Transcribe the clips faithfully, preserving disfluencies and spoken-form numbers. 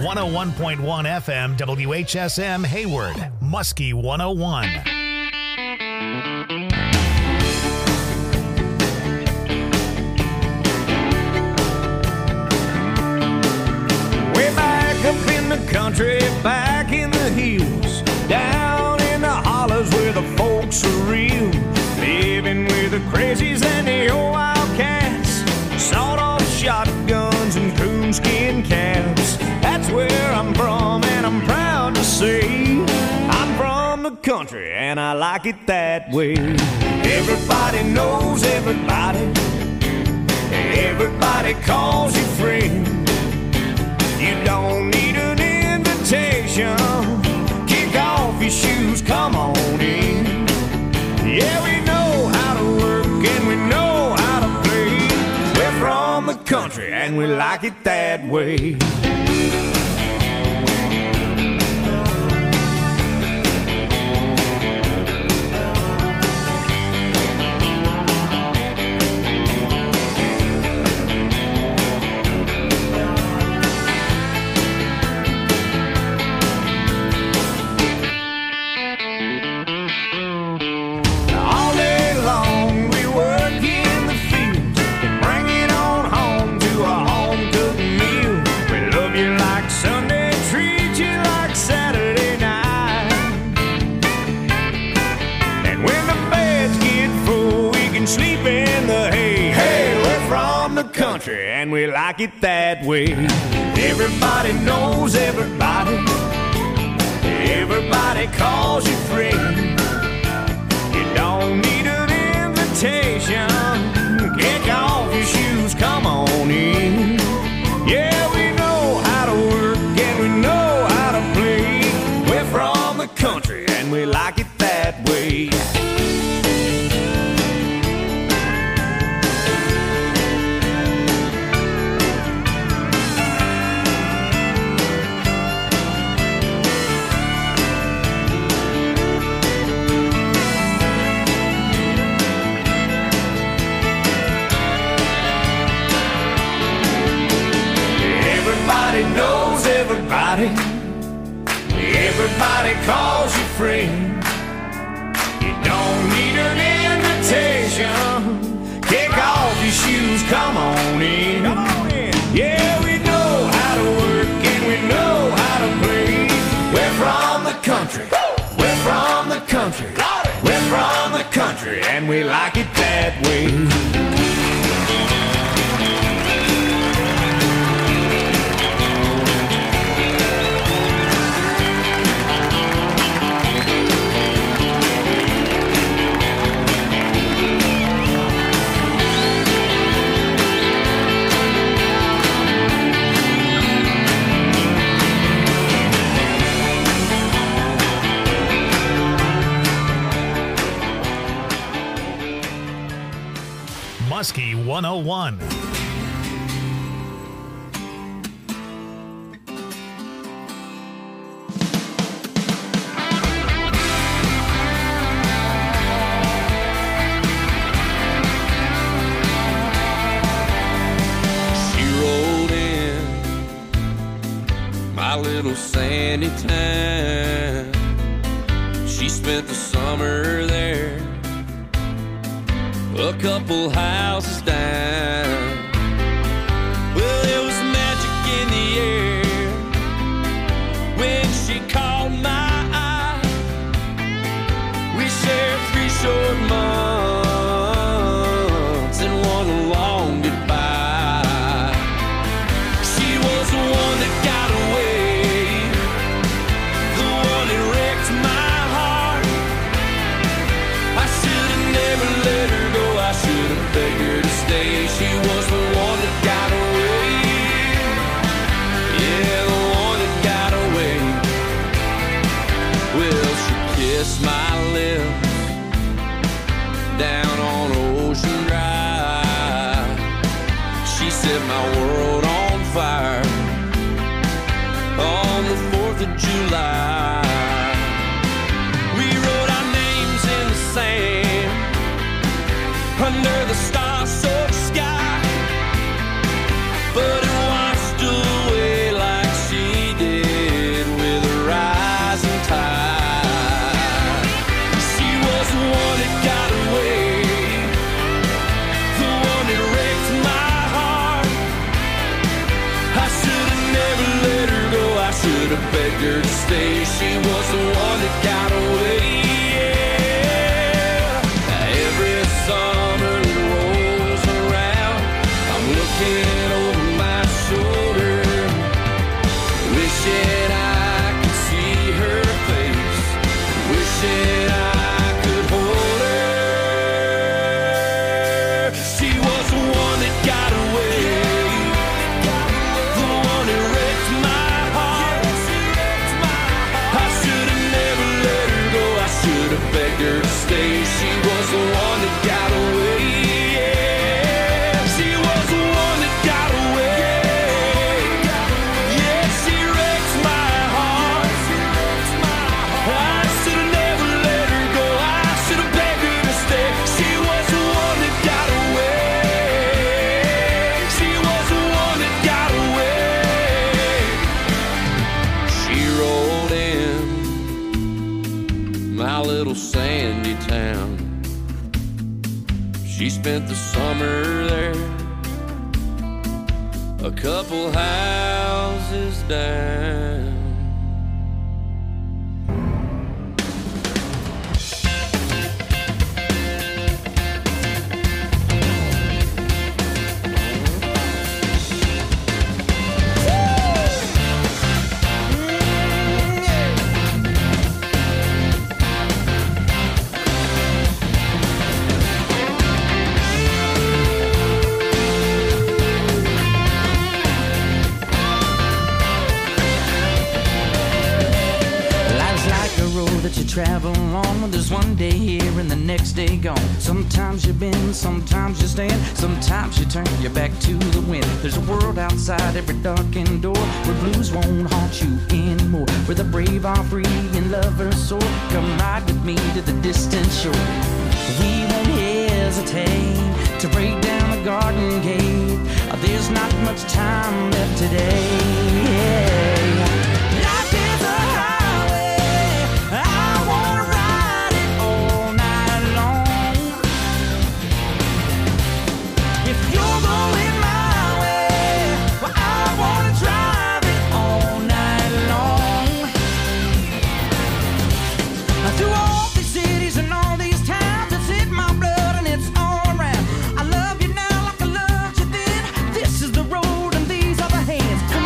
one oh one point one F M, W H S M, Hayward, Muskie one oh one. Way back up in the country, back in the hills, down in the hollers where the folks are real, living with the crazies and the old wildcats, sawed-off shotguns and coonskin caps. That's where I'm from, and I'm proud to say I'm from the country, and I like it that way. Everybody knows everybody, everybody calls you friend. You don't need an invitation, kick off your shoes, come on in. Yeah, we know how to work and we know how to play. We're from the country and we like it that way. And we like it that way. Everybody knows everybody, everybody calls you friend. You don't need an invitation, kick off your shoes, come on in. Yeah, we know how to work and we know how to play. We're from the country and we like it that way. Knows everybody, everybody calls you friend. You don't need an invitation, kick off your shoes, come on in. Come on in. Yeah, we know how to work and we know how to play. We're from the country, we're from the country, we're from the country, and we like it that way. Muskie one oh one. She rolled in my little sandy town. She spent the summer there, a couple houses down. Well, there was magic in the air when she caught my eye. We shared three short months and one long goodbye. She was the one that got away, the one that wrecked my heart. I should have never let her go, I should have begged her to stay. She was the one that got away. Yeah, the one that got away. Well, she kissed my lips down on Ocean Drive. She set my world on fire on the fourth of July. We wrote our names in the sand under the star-soaked sky, but it washed away like she did. she was the one that got away. Yeah. Every summer that rolls around, I'm looking over my shoulder, wishing I could see her face, wishing I could hold her. She was the one that got away, the one that wrecked my heart. I should have never let her go, I should have begged her to stay. She was the one that got away. Yeah, she was the one that got away. Yeah, she wrecked my heart. I should have never let her go, I should have begged her to stay. She was the one that got away. She was the one that got away. She rolled in my little sandy town. She spent the summer there, a couple houses down. Life's like a road that you travel on. There's one day here and the next day gone. Sometimes you bend, sometimes you stand, sometimes you turn your back to the wind. There's a world outside every darkened door where blues won't haunt you anymore, where the brave are free and lovers soar. Come ride with me to the distant shore. We won't hesitate to break down the garden gate. There's not much time left today. Life is a highway, I wanna ride it all night long. If you're going my way, well, I wanna drive it all night long. Through all these cities and all these towns, it's in my blood and it's all around. I love you now like I loved you then. This is the road and these are the hands. Come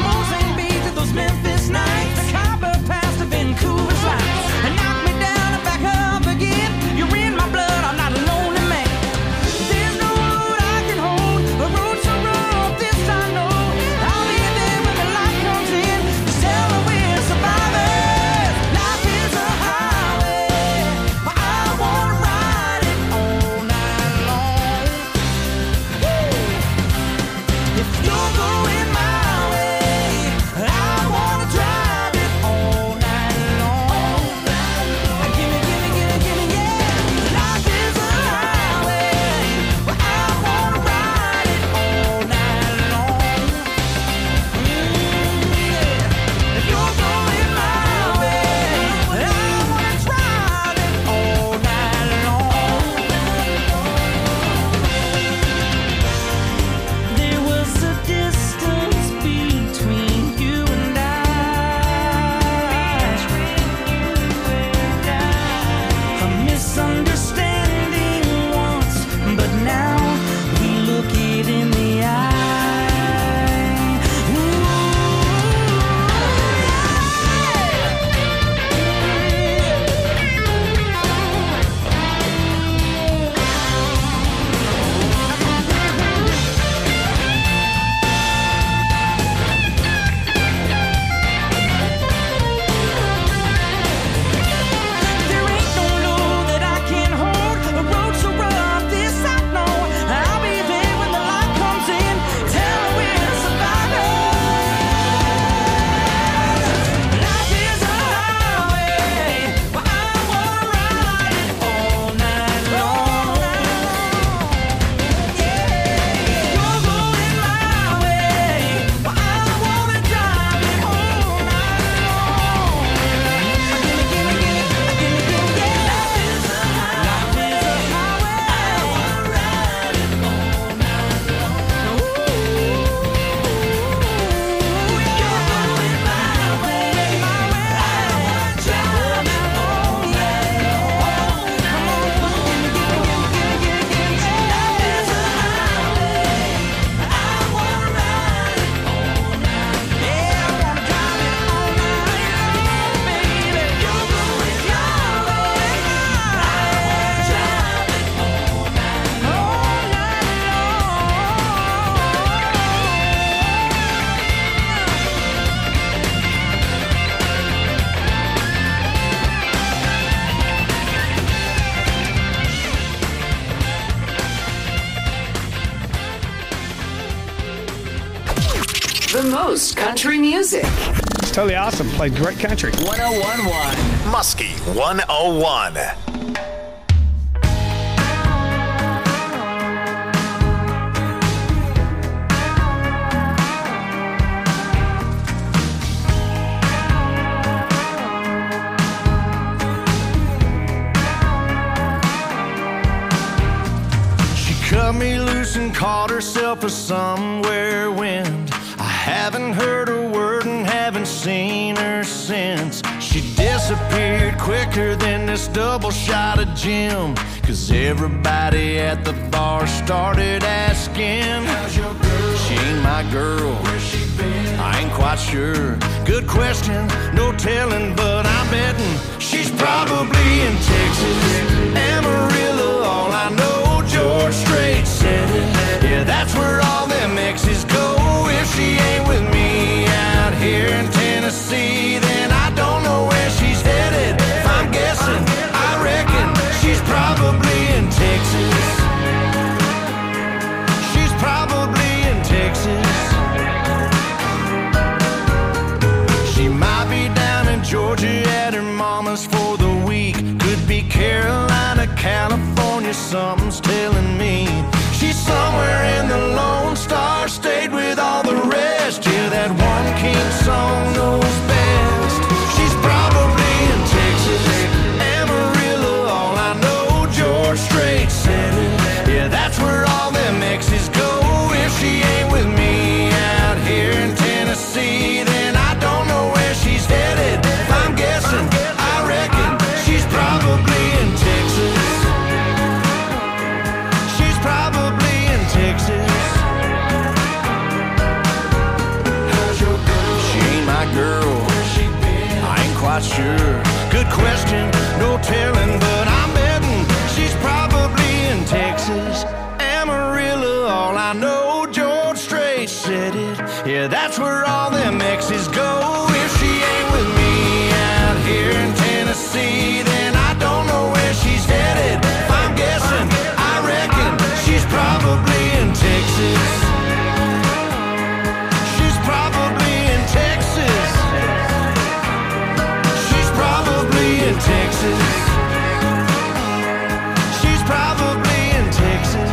The most country music. It's totally awesome. Played great country. one oh one point one. Muskie one oh one. Cut me loose and caught herself a somewhere wind. I haven't heard a word and haven't seen her since. She disappeared quicker than this double shot of gin. Cause everybody at the bar started asking, how's your girl? She ain't my girl. Where's she been? I ain't quite sure. Good question, no telling, but I'm betting she's probably in Texas. Amarillo, all I know, George Strait said it. Yeah, that's where all them exes go. If she ain't with me out here in Tennessee, then I don't know where she's headed. If I'm guessing, I reckon she's probably in Texas. She's probably in Texas. She might be down in Georgia at her mama's for the week. Could be Carolina, California, something's telling me. She's somewhere in the Lone Star State with all the rest. Yeah, that one king song knows best. She's probably in Texas. Amarillo, all I know, George Strait said it. Yeah, that's where all them exes go. If she ain't with me out here in Tennessee, then I don't know where she's headed. If I'm guessing, I reckon she's probably in Texas. She's probably in Texas. How's your girl? She ain't my girl. Where's she been? I ain't quite sure. Good question, no telling, but I'm betting she's probably in Texas. Amarillo, all I know, George Strait said it. Yeah, that's where all them exes go. If she ain't with me out here in Tennessee, then I don't know where she's headed. If I'm guessing, I reckon she's probably in Texas. She's probably in Texas. She's probably in Texas. She's probably in Texas.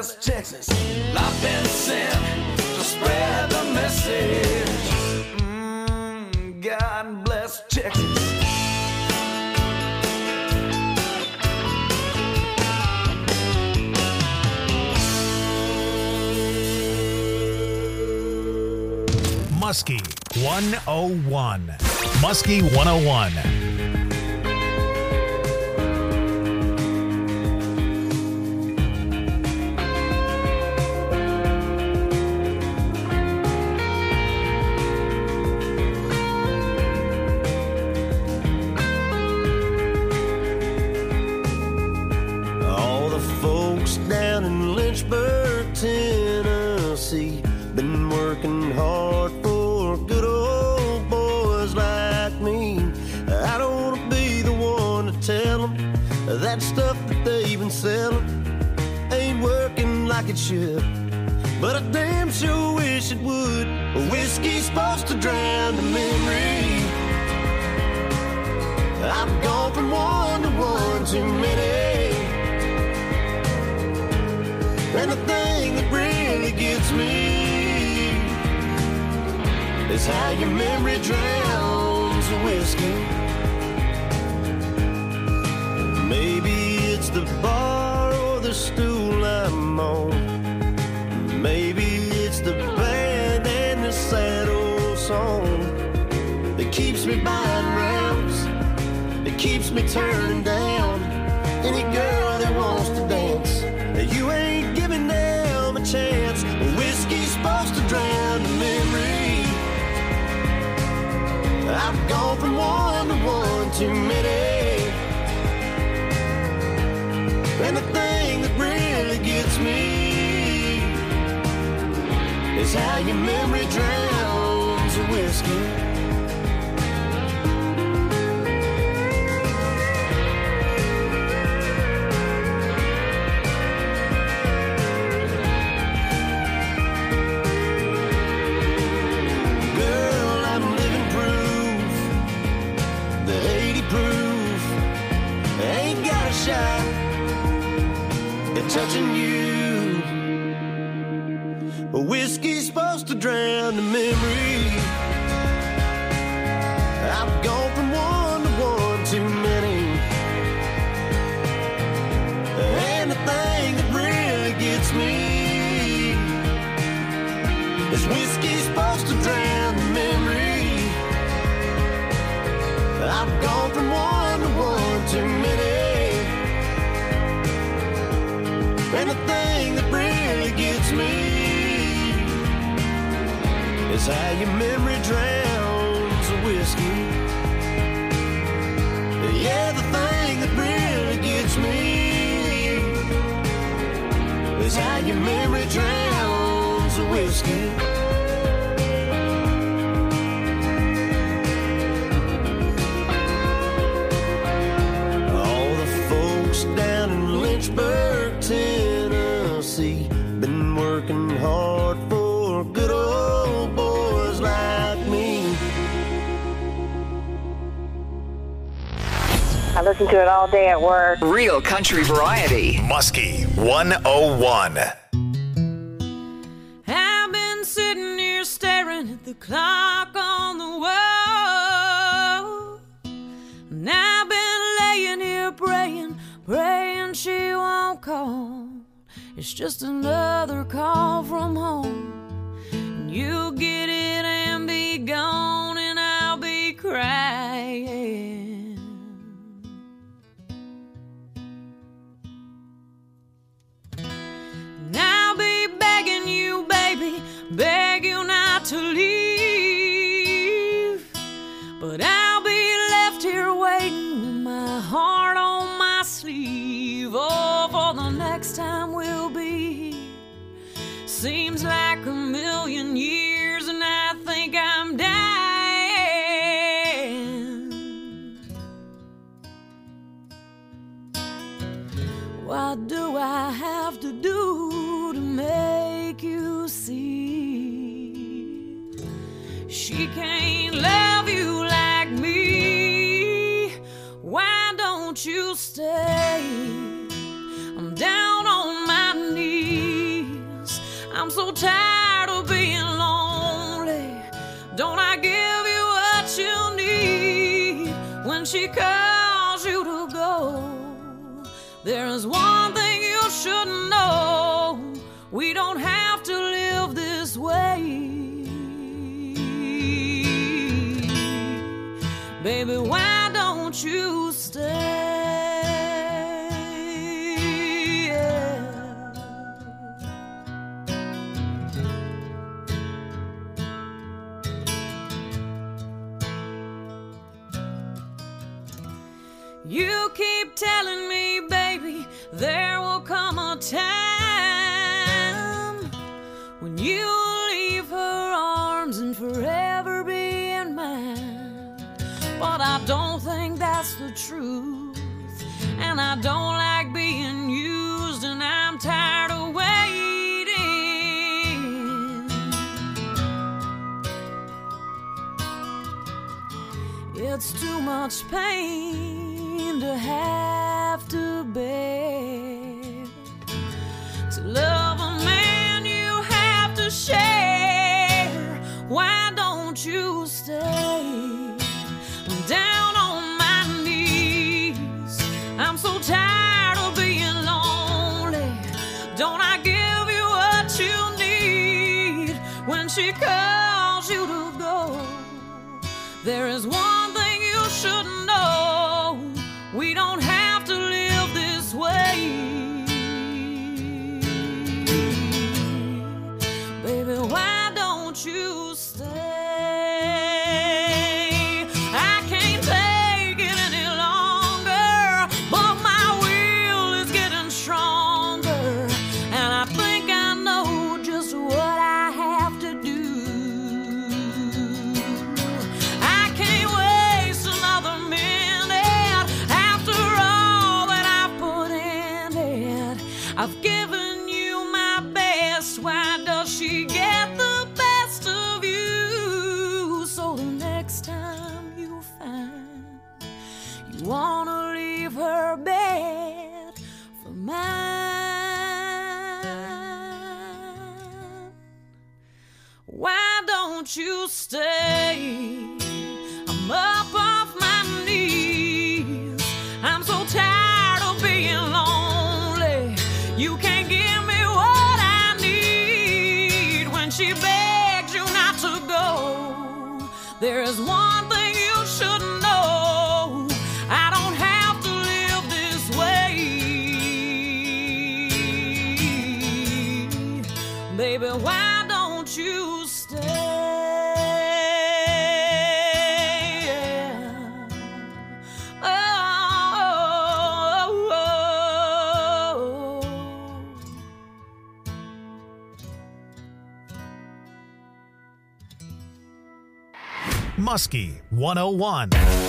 bless Texas. I've been sent to spread the message. Mm, God bless Texas. Muskie one oh one. Muskie one oh one. All the folks down in Lynchburg, Tennessee, been working hard for good old boys like me. I don't want to be the one to tell them that stuff that they've been selling ain't working like it should, but I damn sure wish it would. Whiskey's supposed to drown the memory. I've gone from one to one too many, and the thing that really gets me is how your memory drowns the whiskey. Maybe it's the bar or the stool I'm on. Maybe it's the band and the sad old song that keeps me buying rounds, that keeps me turning down any girl that wants to dance. You ain't giving them a chance. Whiskey's supposed to drown the memory. I've gone from one to one too many, and the thing that really gets me is how your memory drowns the whiskey. Touching you, whiskey's supposed to drown the memory. I've gone from one to one too many, and the thing that really gets me is whiskey's supposed to drown the memory. I've gone from one to one too many, and the thing that really gets me is how your memory drowns the whiskey. Yeah, the thing that really gets me is how your memory drowns the whiskey. All the folks down in Lynchburg, Tennessee, been working hard for good old boys like me. I listen to it all day at work. Real country variety. Muskie one oh one. I've been sitting here staring at the clock on the wall, and I've been laying here praying, praying she won't call. It's just another call from home, and you'll get it and be gone, and I'll be crying. And I'll be begging you, baby, beg you not to leave, but I'll be left here waiting with my heart on my sleeve. Oh, for the next time we'll be here seems like a million years, and I think I'm dying. What do I have to do to make you see she can't love you like me? Why don't you stay? I'm down on my knees. so tired of being lonely. Don't I give you what you need when she calls you to go? There is one thing you should know. We don't have to live this way. Baby, why don't you stay? You keep telling me, baby, there will come a time when you'll leave her arms and forever be in mine. But I don't think that's the truth, and I don't like being used, and I'm tired of waiting. It's too much pain to have to bear. To love a man you have to share. Why don't you stay? I'm down on my knees. I'm so tired of being lonely. Don't I give you what you need when she calls you to go? There is one thing you should know. We don't have to live this way. Baby, why don't you stay? I can't take it any longer, but my will is getting stronger, and I think I know just what I have to do. I can't waste another minute after all that I've put in it. I've given you my best. Why does she get the best of you? So the next time you find you wanna leave her bed for mine, why don't you stay? I'm up off my knees. I'm so tired of being lonely. You can't give me what I need when she begs you not to go. There is one thing you should know. I don't have to live this way. Baby, why don't you stay? Oh, oh, oh, oh. Muskie one oh one.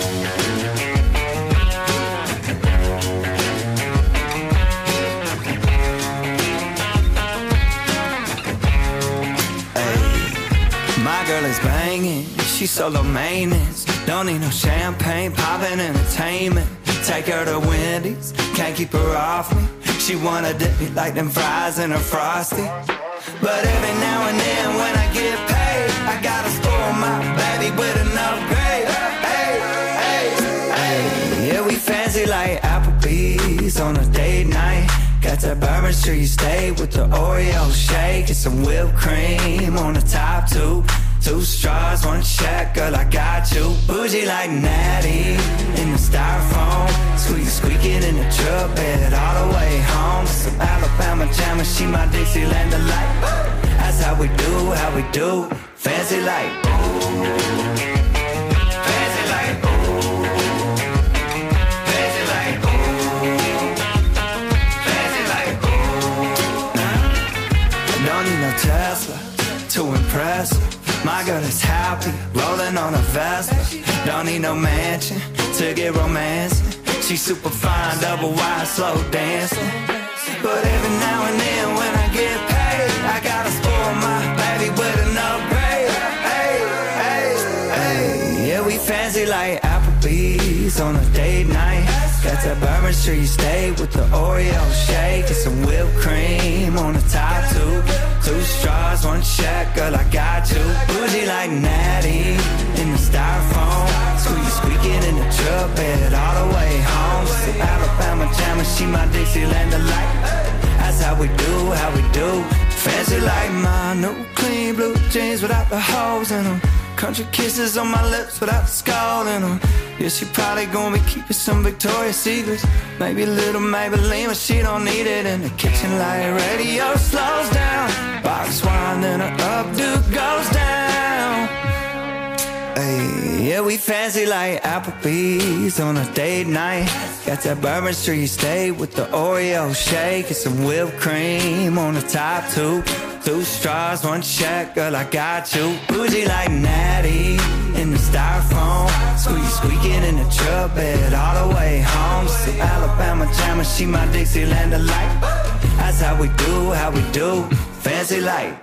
My girl is banging, she's solo maintenance. Don't need no champagne, poppin' entertainment. Take her to Wendy's, can't keep her off me. She wanna dip me like them fries in a Frosty. But every now and then when I get paid, I gotta spoil my baby with an upgrade. Hey, hey, hey. Yeah, we fancy like Applebee's on a date night. Got that Bourbon Street steak with the Oreo shake and some whipped cream on the top two. Two straws, one check, girl, I got you. Bougie like Natty in the styrofoam. Squeak, squeaking in the truck bed all the way home. Some Alabama jammer, she my Dixieland delight. That's how we do, how we do. Fancy like, ooh. Fancy like, ooh. Fancy like, ooh. Fancy like, ooh. I don't need no Tesla to impress her. My girl is happy, rolling on a Vespa. Don't need no mansion to get romancing. She's super fine, double wide, slow dancing. But every now and then when I get paid, I gotta spoil my baby with an upgrade. Hey, hey, hey. Yeah, we fancy like Applebee's on a date night. Got that Bourbon Street steak with the Oreo shake and some whipped cream on the top two. Two straws, one check, girl, I got you. Bougie like Natty in the styrofoam. Squeak, squeaking in the truck bed all the way home. So Alabama jammer, she my Dixieland delight. That's how we do, how we do. Fancy like my new clean blue jeans without the holes in them. Country kisses on my lips without the skull in them. Yeah, she probably gonna be keeping some Victoria's Secrets. Maybe a little Maybelline, but she don't need it. In the kitchen light radio slows down. Box wine, then her updo goes down. Hey, yeah, we fancy like Applebee's on a date night. Got that Bourbon Street steak with the Oreo shake and some whipped cream on the top two. Two straws, one check, girl, I got you. Bougie like Natty in the styrofoam. Squeak, squeaking in the truck bed all the way home. So Alabama jammer, she my Dixieland delight. That's how we do, how we do. Fancy like.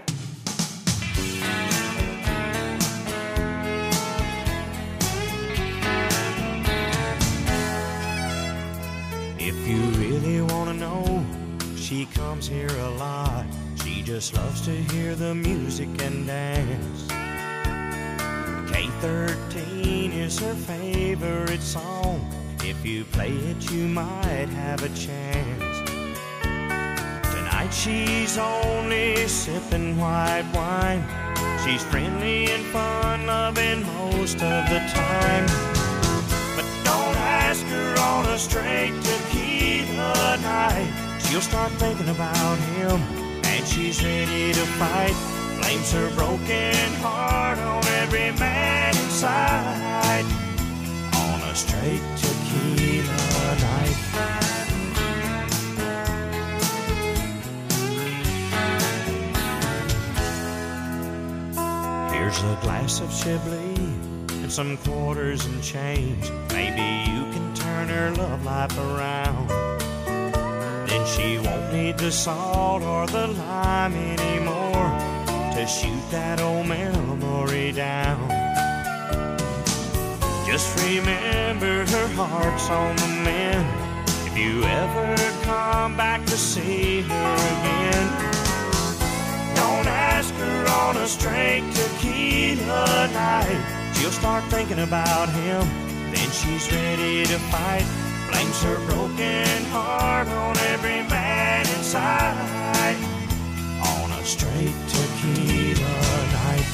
If you really wanna know, she comes here a lot. She just loves to hear the music and dance. K thirteen is her favorite song. If you play it, you might have a chance. Tonight she's only sipping white wine. She's friendly and fun-loving most of the time. But don't ask her on a straight tequila night. She'll start thinking about him, and she's ready to fight. Blames her broken heart on every man inside. On a straight tequila night. Here's a glass of Chablis and some quarters and change. Maybe you can turn her love life around. Then she won't need the salt or the lime anymore to shoot that old memory down. Just remember her heart's on the mend. If you ever come back to see her again, don't ask her on a straight tequila night. She'll start thinking about him, then she's ready to fight. Blames her broken heart on every man inside. On a straight tequila night.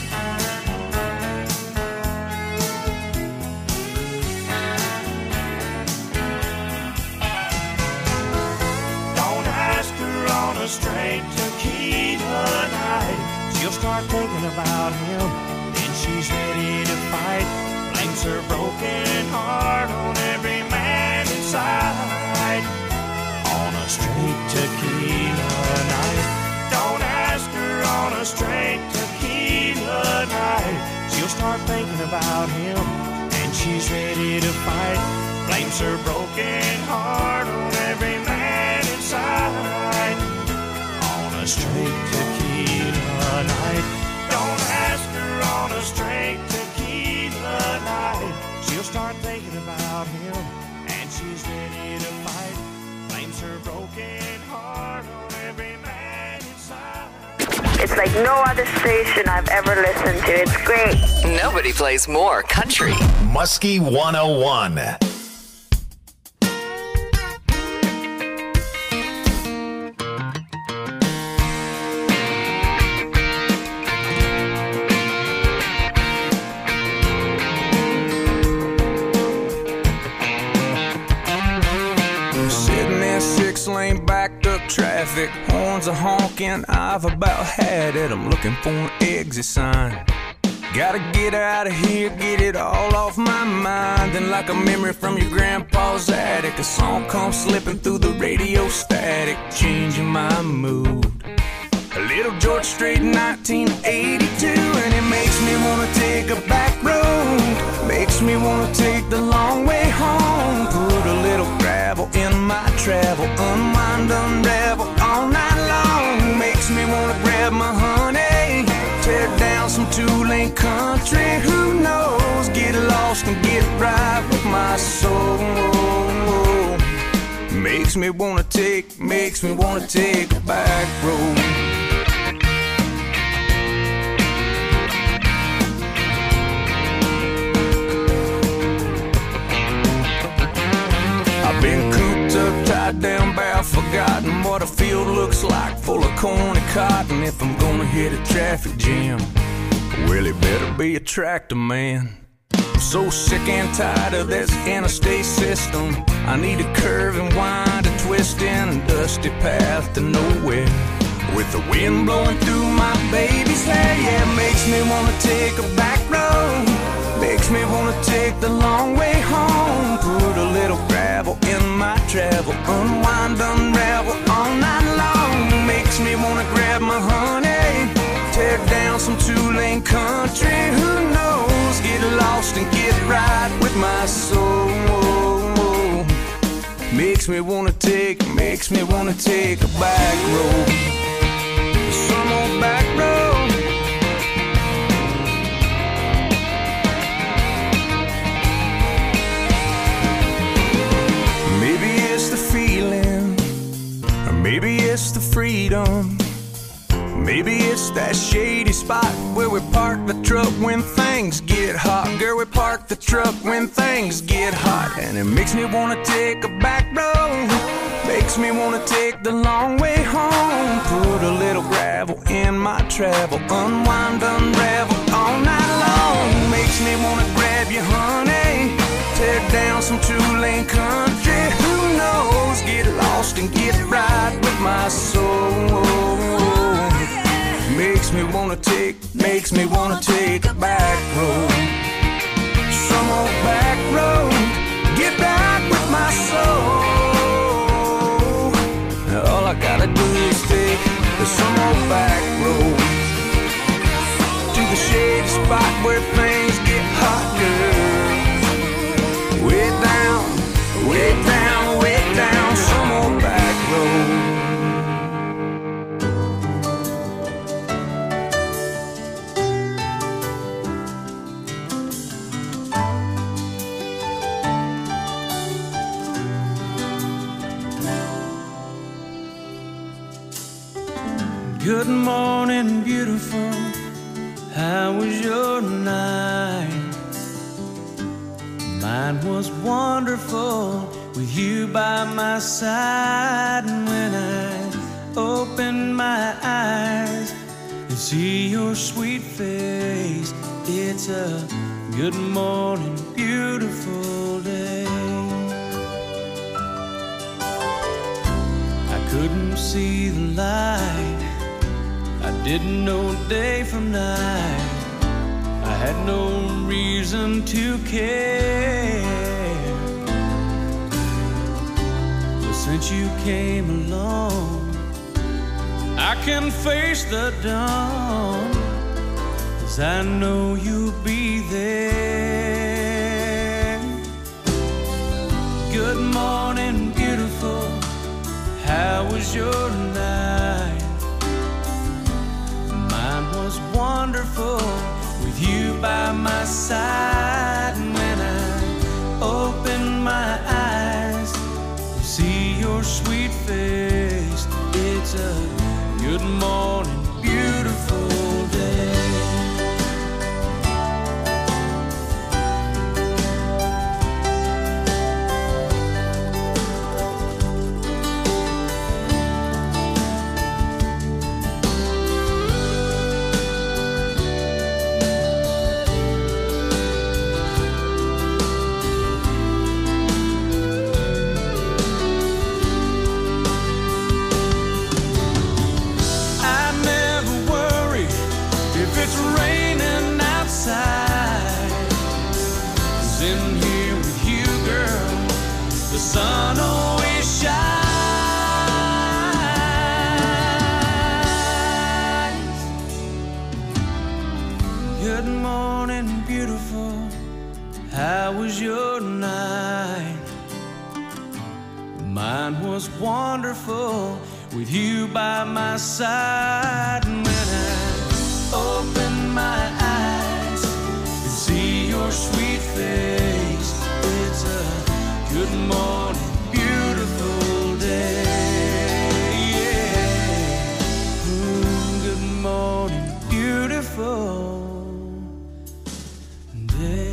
Don't ask her on a straight tequila night. She'll start thinking about him, then she's ready to fight. Blames her broken heart on every man inside. On a straight tequila night. Don't ask her on a straight tequila night. She'll start thinking about him, and she's ready to fight. Blames her broken heart on every man inside. On a straight tequila night. Don't ask her on a straight tequila night. She'll start thinking about him, and she's ready to fight. Blames her broken heart on every man inside. It's like no other station I've ever listened to. It's great. Nobody plays more country. Muskie one oh one. Lane backed up traffic, horns are honking, I've about had it. I'm looking for an exit sign. Gotta get out of here, get it all off my mind. Then like a memory from your grandpa's attic, a song comes slipping through the radio static, changing my mood. A little George Strait in nineteen eighty-two, and it makes me wanna take a back road. Makes me wanna take the long way home. Put a little gravel in my travel, unwind, unravel all night long. Makes me wanna grab my honey, tear down some two-lane country. Who knows? Get lost and get right with my soul. Makes me wanna take, makes me wanna take a back road. forgotten what a field looks like, full of corn and cotton. If I'm gonna hit a traffic jam, well, it better be a tractor man. I'm so sick and tired of this interstate system. I need a curve and wind, a twist in a dusty path to nowhere, with the wind blowing through my baby's hair. Yeah, it makes me wanna take a back road, makes me wanna take the long way home. Put a little gravel in my travel, unwind, unravel all night long. Makes me wanna grab my honey, tear down some two-lane country. Who knows, get lost and get right with my soul. Makes me wanna take, makes me wanna take a back road, some old back road. Maybe it's the feeling, or maybe it's the freedom. Maybe it's that shady spot where we park the truck when things get hot. Girl, we park the truck when things get hot. And it makes me wanna take a back road, makes me wanna take the long way home. Put a little gravel in my travel, unwind, unravel all night long. Makes me wanna grab you, honey, tear down some two-lane country. Who knows, get lost and get right with my soul. Makes me wanna take, makes me wanna take a back road, some old back road, get back with my soul. All I gotta do is take some old back road to the shady spot where things get hot, girl. Way down, way down, way down, some old back road. Good morning, beautiful. How was your night? Mine was wonderful with you by my side. And when I opened my eyes and see your sweet face, it's a good morning, beautiful day. I couldn't see the light, I didn't know day from night, I had no reason to care. But since you came along, I can face the dawn, 'cause I know you'll be there. Good morning, beautiful. How was your night? Was wonderful with you by my side. And when I opened my eyes to see your sweet face, it's a good morning, beautiful day. Sun always shines. Good morning, beautiful. How was your night? Mine was wonderful with you by my side. And when I opened my eyes and see your sweet face, it's a good morning, beautiful day. Yeah. Mm, good morning, beautiful day.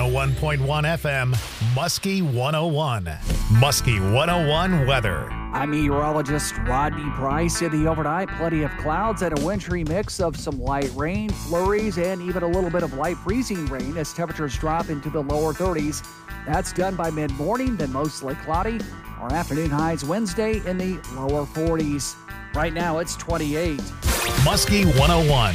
oh one point one F M, Muskie one oh one. Muskie one oh one weather. I'm meteorologist Rodney Price. In the overnight, plenty of clouds and a wintry mix of some light rain, flurries, and even a little bit of light freezing rain as temperatures drop into the lower thirties. That's done by mid-morning, then mostly cloudy. Our afternoon highs Wednesday in the lower forties. Right now, it's twenty-eight. Muskie one oh one.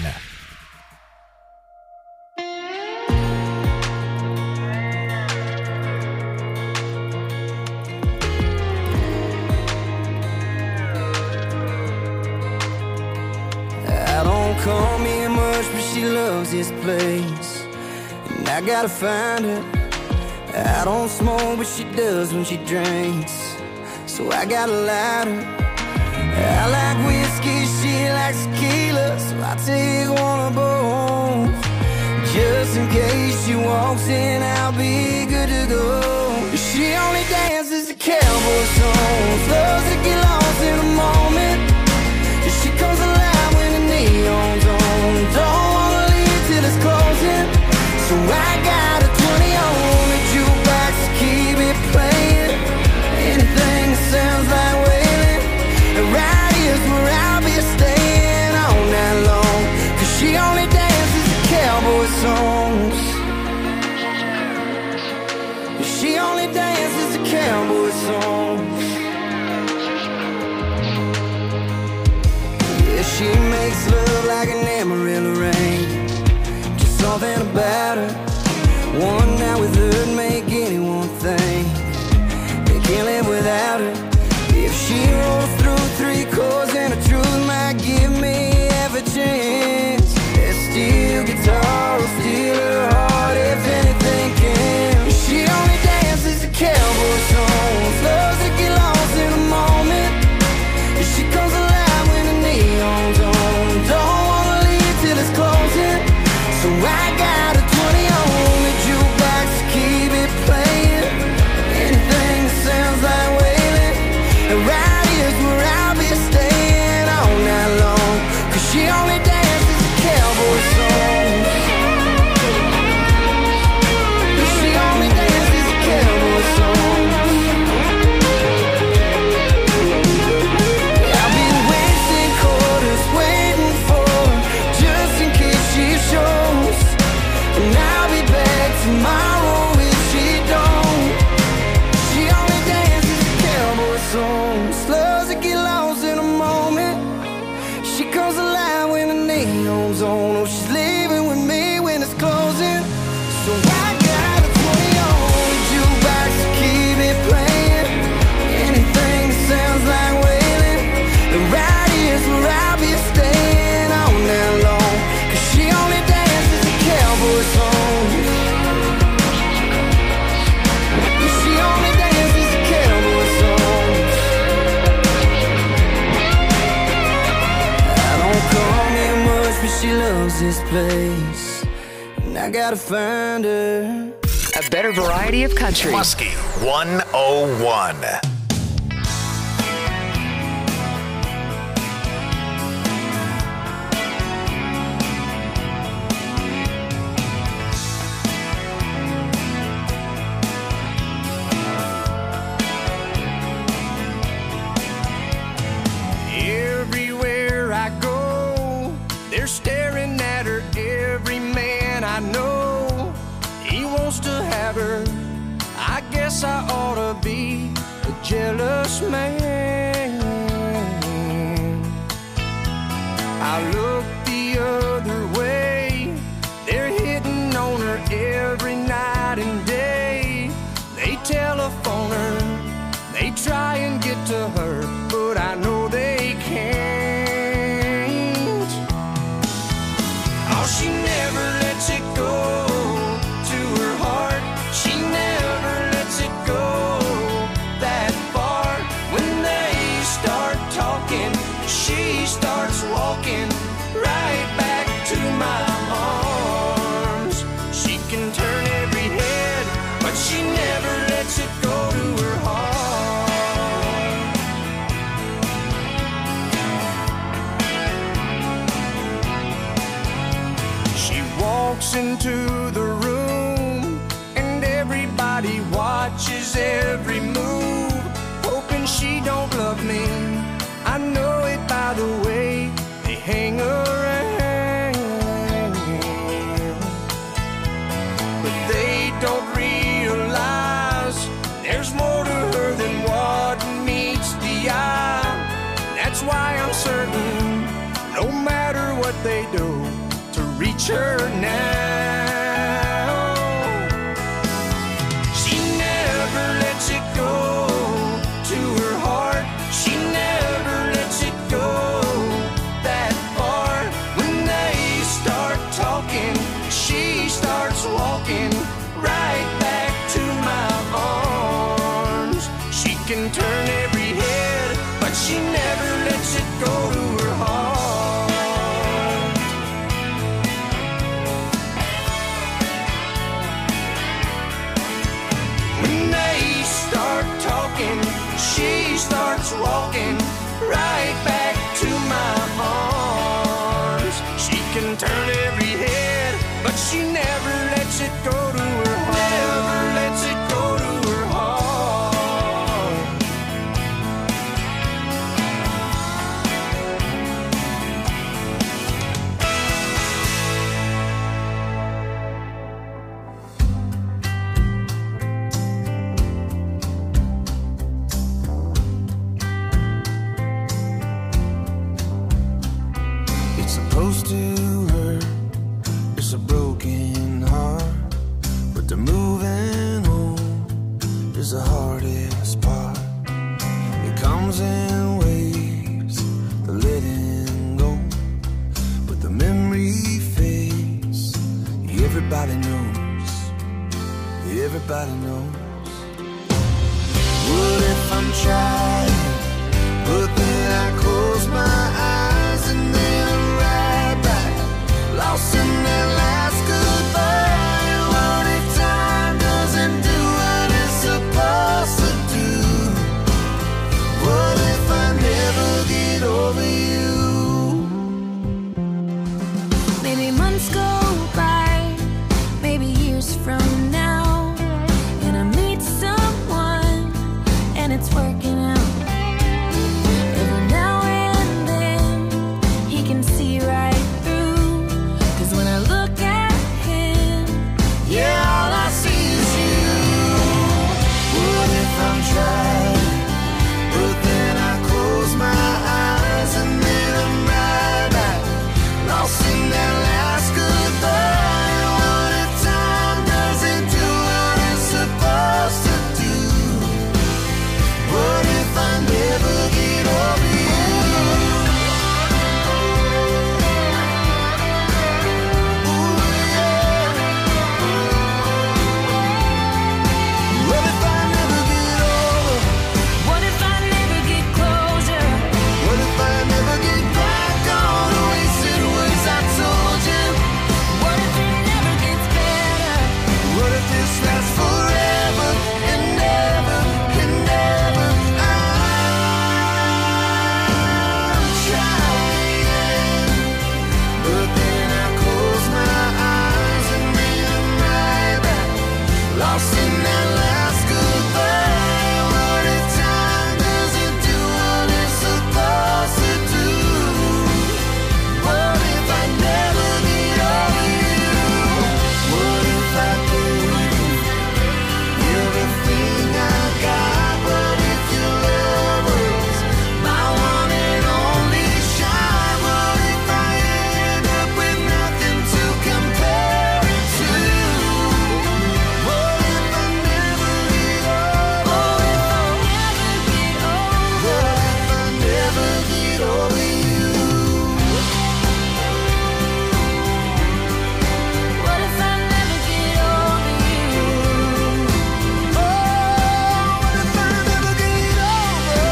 Call me much, but she loves this place, and I gotta find her. I don't smoke, but she does when she drinks, so I gotta light her. I like whiskey, she likes tequila, so I take one of both. Just in case she walks in, I'll be good to go. She only dances to cowboy songs, loves to get lost in a moment. She comes alive when the neon's on. Don't wanna leave till it's closing, so I got a twenty on the jukebox to keep it playing. Anything that sounds like wailing, and right here's where I'll be staying all night long. Cause she only dances to cowboy songs. She only dances to cowboy songs. She makes love like an Amarillo rain. Just something about her. One night with her'd make anyone think they can't live without her. If she rolls through three chords and the truth might give me half a chance, that steel guitar will steal her heart if anything can. She only dances to cowboy songs, loves to get lost in a moment. She comes alive when the neon's on. Don't wanna leave till it's closing, so I got a twenty on the jukebox to keep it playing. Anything that sounds like wailing, and right here's where I'll be staying all night long. Cause she only dances to cowboy songs. She only dances to cowboy songs. Tomorrow if she don't. She only dances to cowboy songs, loves to get lost in a moment. She comes alive when the neon's on. Oh, she's leaving with me when it's closing, so I got a twenty on the jukebox to keep it playing. Anything that sounds like wailing, the right here's where I'll be staying all night long. Cause she only dances to cowboy songs. She loves this place, and I gotta find her. A better variety of country. Muskie one oh one. Everywhere I go, they're staring at her. Every man I know, he wants to have her. I guess I ought to be a jealous man. I look the other way, they're hitting on her every night and day. They telephone her, they try and get to her, but I know they can't. Oh, she never lets it go to her heart. She never lets it go that far. When they start talking, she starts walking right back to my arms. She can turn every head, but she never lets it go to her heart. She walks into the room and Everybody watches every move, hoping she don't love me. I know it by the way they hang around, but they don't realize there's more to her than what meets the eye. That's why I'm certain, no matter what they do, to reach her now. She never lets it go to her heart. She never lets it go that far. When they start talking, she starts walking right back to my arms. She can turn every head, but she never lets it go to her heart. When they start talking, she starts walking right back to my arms. She can turn every head, but she never lets it go to her heart. Never lets it go to her heart. It's supposed to hurt, it's a broken heart, but the moving on is the hardest part. It comes in waves, the letting go, but the memory fades. Everybody knows, everybody knows. What if I'm trying, but then I close my eyes and then I'm right back, lost in that last goodbye. What if time doesn't do what it's supposed to do? What if I never get over you? Maybe months go by, maybe years from now, and I meet someone and it's working out. Every now and then he can see right through, 'cause when I look at him, Yeah, all I see is you. What if I'm trying, but then I close my eyes and then I'm right back, lost in that last goodbye. What if time doesn't do what it's supposed to do? What if I never get over you? What if I never get over? what if I never get closure? What if I never get back on the wasted words I told you? What if it never gets better? What if this lasts forever and ever and ever? I'm trying, but then I close my eyes and then I'm right back, lost in that last goodbye. What if time doesn't do what it's supposed to do? What if I never get over you? What if I gave you everything I got, but if your love was my one and only shot? What if I end up with nothing to compare it to? What if I never get over? What if I never get over you? What if I never get over you? Oh, what if I never get over?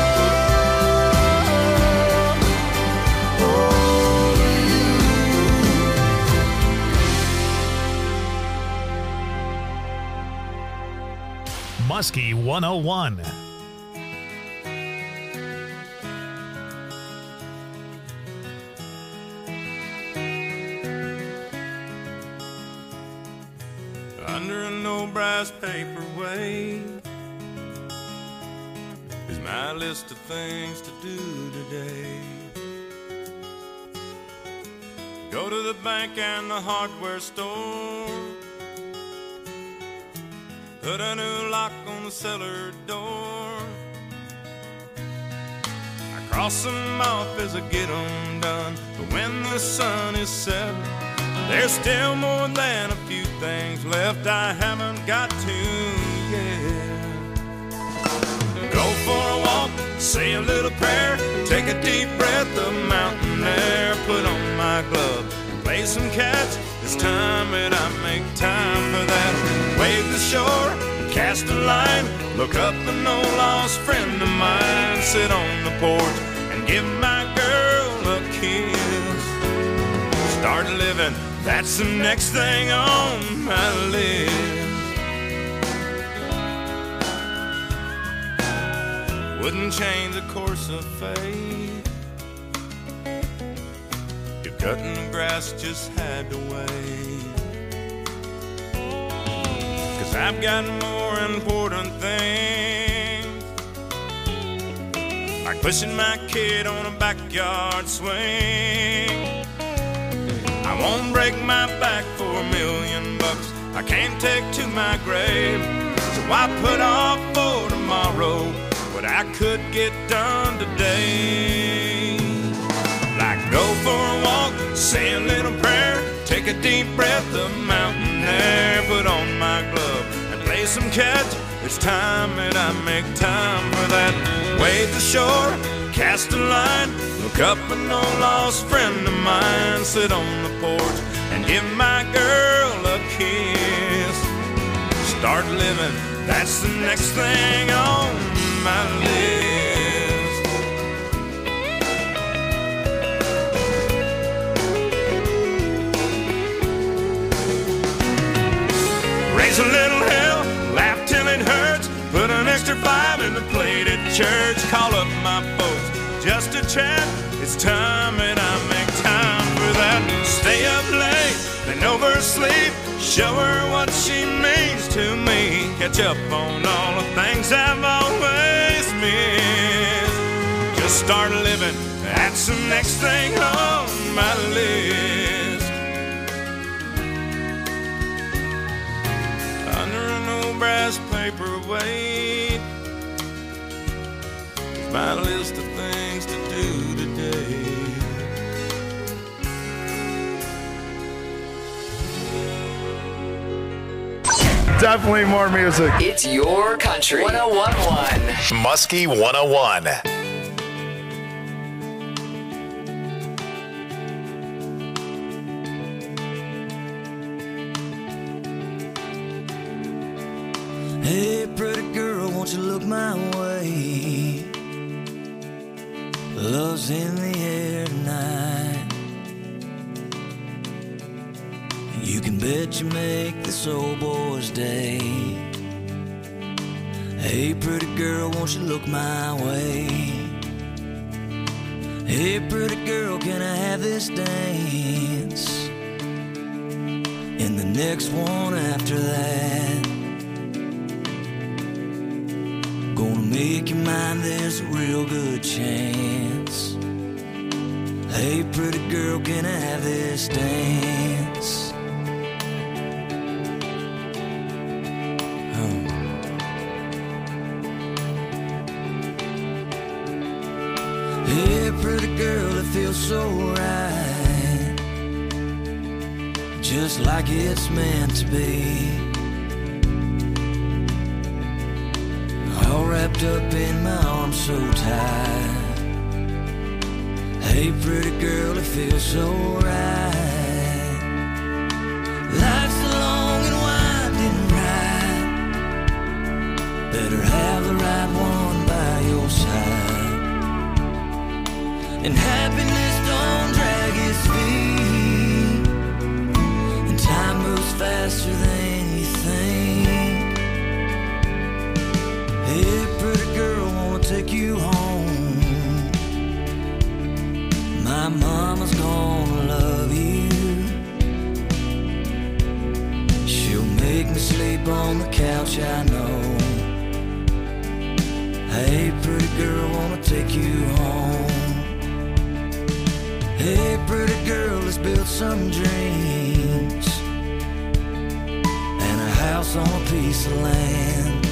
Muskie one oh one. I under an old brass paperweight is my list of things to do today. Go to the bank and the hardware store, put a new lock on the cellar door. I cross them off as I get them done, but when the sun is set, there's still more than a few things left I haven't got to yet. Go for a walk, say a little prayer, take a deep breath of mountain air, put on my glove and play some catch. It's time that I make time for that. Wave the shore, cast a line, look up an old lost friend of mine, sit on the porch and give my girl a kiss. Start living, that's the next thing on my list. Wouldn't change the course of fate. If cutting the grass just had to wait. Cause I've got more important things, like pushing my kid on a backyard swing. I won't break my back for a million bucks I can't take to my grave. So I put off for tomorrow what I could get done today. Like go for a walk, say a little prayer, take a deep breath of mountain air, put on my glove and play some catch. It's time that I make time for that. Wave the shore, cast a line, look up an old lost friend of mine, sit on the porch and give my girl a kiss. Start living, that's the next thing on my list. Raise a little hell, laugh till it hurts, put an extra five in the plate at church, call up my folks just to chat. It's time that I make time for that. Stay up late, then oversleep, show her what she means to me, catch up on all the things I've always missed. Just start living, that's the next thing on my list. Under an old brass paperweight, my list of things to do today. Definitely more music. It's your country. one oh one point one. Muskie one oh one. Hey, pretty girl, won't you look my way? Love's in the air tonight. You can bet you make this old boy's day. Hey, pretty girl, won't you look my way? Hey, pretty girl, can I have this dance? And the next one after that. Gonna make you mine, there's a real good chance. Hey, pretty girl, can I have this dance? Oh. Hey, pretty girl, it feels so right, just like it's meant to be. All wrapped up in my arms so tight. Hey, pretty girl, it feels so right. Life's a long and winding ride. Better have the right one by your side. And happiness don't drag its feet, and time moves faster than you think. Hey, pretty girl, wanna take you home. My mama's gonna love you. much I know. Hey, pretty girl, wanna take you home. Hey, pretty girl, let's build some dreams and a house on a piece of land.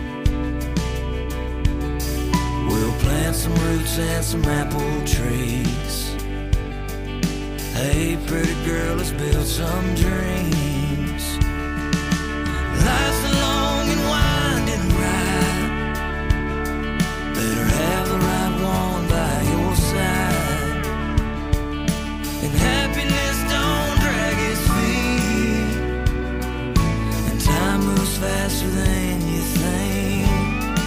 We'll plant some roots and some apple trees. Hey, pretty girl, let's build some dreams. Life's a long and winding ride. Better have the right one by your side. And happiness don't drag its feet, and time moves faster than you think.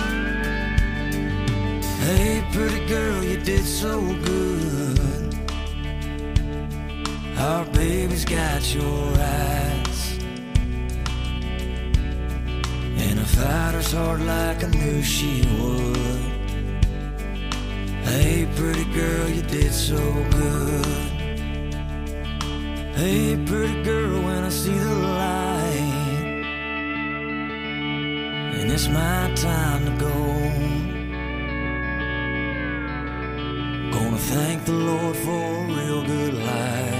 Hey, pretty girl, you did so good. Our baby's got your eyes and a fighter's heart like I knew she would. Hey, pretty girl, you did so good. Hey, pretty girl, when I see the light and it's my time to go, gonna thank the Lord for a real good life.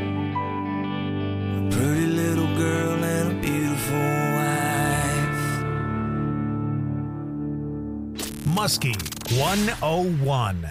Pretty little girl and a beautiful wife. Muskie one oh one.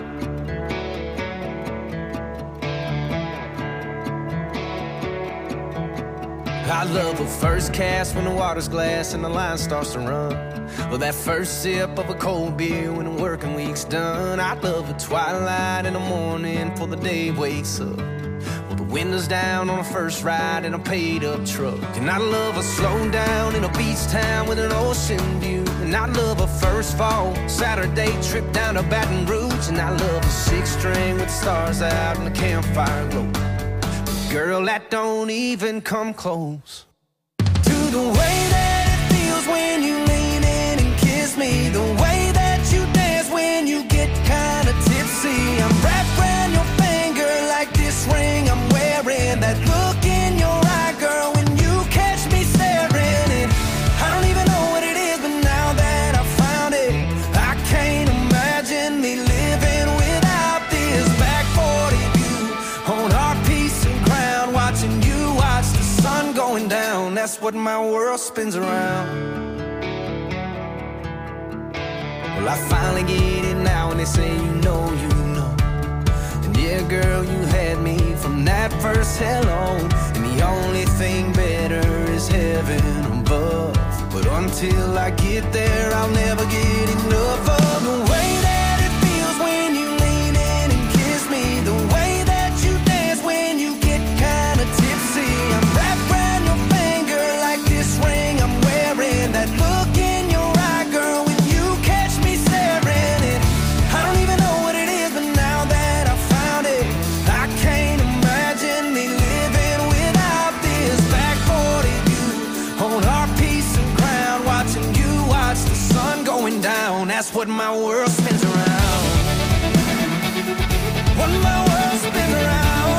I love a first cast when the water's glass and the line starts to run. Or that first sip of a cold beer when the working week's done. I love a twilight in the morning before the day wakes up. Well, the windows down on a first ride in a paid-up truck. And I love a slow down in a beach town with an ocean view. And I love a first fall Saturday trip down to Baton Rouge. And I love a six-string with the stars out and the campfire glow. Girl, that don't even come close to the way that it feels when you lean in and kiss me. The way that you dance when you get kinda tipsy. I'm wrapped around your finger like this ring I'm wearing. That look in your eye, girl, when you catch me staring. And I don't even know what it is, but now that I found it, I can't imagine me living without this. Back forty view on our piece of ground, watching you watch the sun going down. That's what my world spins around. Well, I finally get it now when they say you know, you know. And yeah, girl, you had me from that first hello. And the only thing better is heaven above. But until I get there, I'll never get enough of the way that it feels when you lean in and kiss me. The way that you dance when you get kinda tipsy. I'm wrapped around your finger like this ring I'm wearing. That look in your eye, girl, when you catch me staring. And I don't even know what it is, but now that I found it, I can't imagine me living without this. Back forty view on our piece of ground, watching you watch the sun going down. That's what my world spins around. What my world spins around.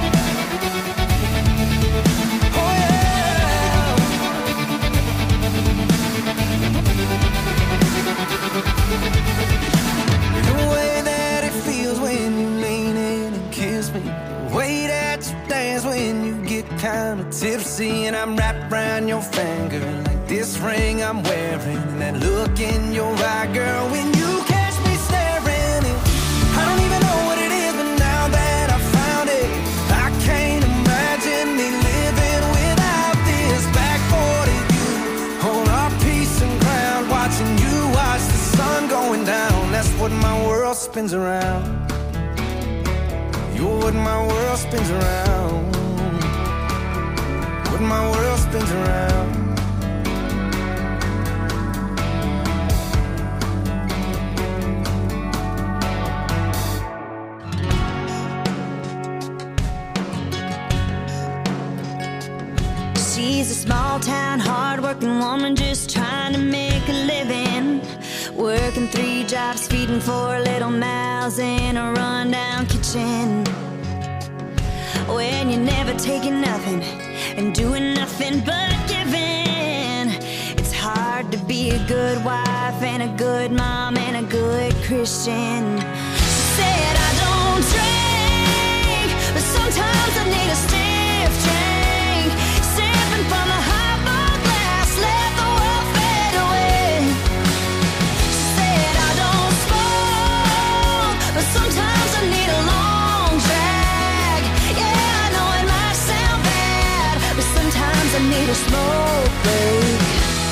Oh yeah. The way that it feels when you lean in and kiss me. The way that you dance when you get kinda tipsy. And I'm wrapped around your finger like this ring I'm wearing. And that look in your eye, girl, when you catch me staring. And I don't even know what it is, but now that I found it, I can't imagine me living without this. Back forty view on our piece of ground, watching you watch the sun going down. That's what my world spins around. You're what my world spins around. What my world spins around. She's a small town, hard-working woman just trying to make a living. Working three jobs, feeding four little mouths in a rundown kitchen. When you're never taking nothing and doing nothing but giving, it's hard a good wife and a good mom and a good Christian. She said I don't drink, but sometimes I need a stiff drink. Sipping from a highball glass, let the world fade away. She said I don't smoke, but sometimes I need a long drag. Yeah, I know it might sound bad, but sometimes I need a smoke break.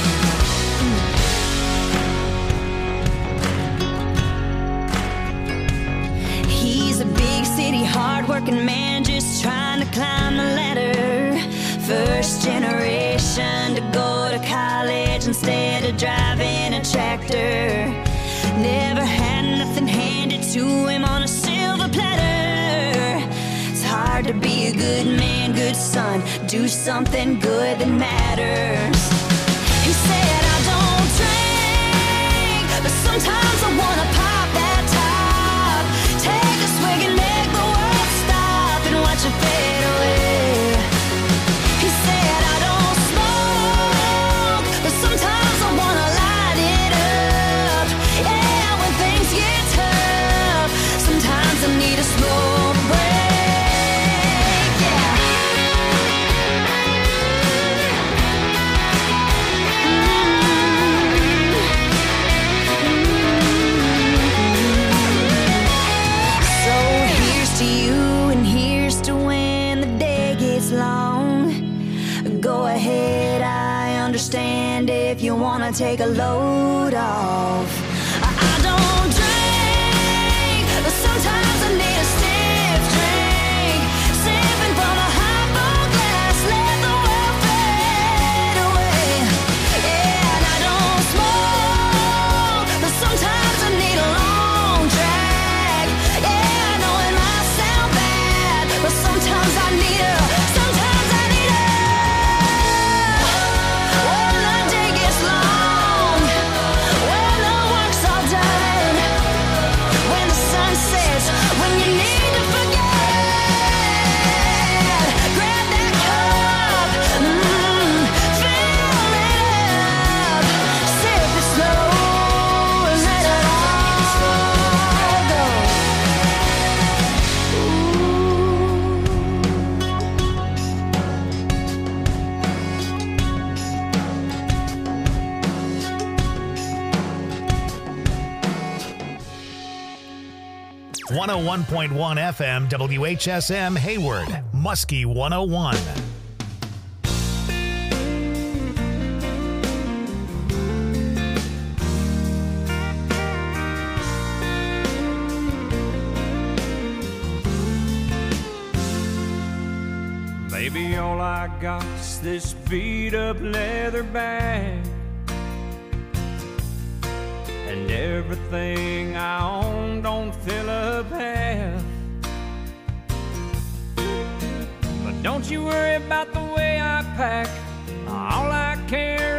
He's a big city, hard-working man just trying to climb the ladder. First generation to go to college instead of driving a tractor. Never had nothing handed to him on a silver platter. It's hard to be a good man, good son, do something good that matters. He said I don't drink, but sometimes I wanna pop that top. Take a swig and make the world stop and watch it fade away. He said I don't smoke, but sometimes I wanna light it up. Yeah, when things get tough, sometimes I need a smoke break. Yeah. So here's to you and here's to when the day gets long. Go ahead, I understand if you wanna take a load off. I I don't drink, but sometimes I need a stiff drink. Sipping from a highball glass, let the world fade away. Yeah, and I don't smoke, but sometimes I need a long drag. Yeah, I know it might sound bad, but sometimes I need a, sometimes I need a. When the day gets long, when the work's all done, when the sun sets, when you need to forget, grab that cup, mm, fill it up, sip it slow, let it all go. one oh one point one F M W H S M Hayward, Muskie one oh one. Baby, all I got's this beat up leather bag, and everything I own don't fill up half. But don't you worry about the way I pack,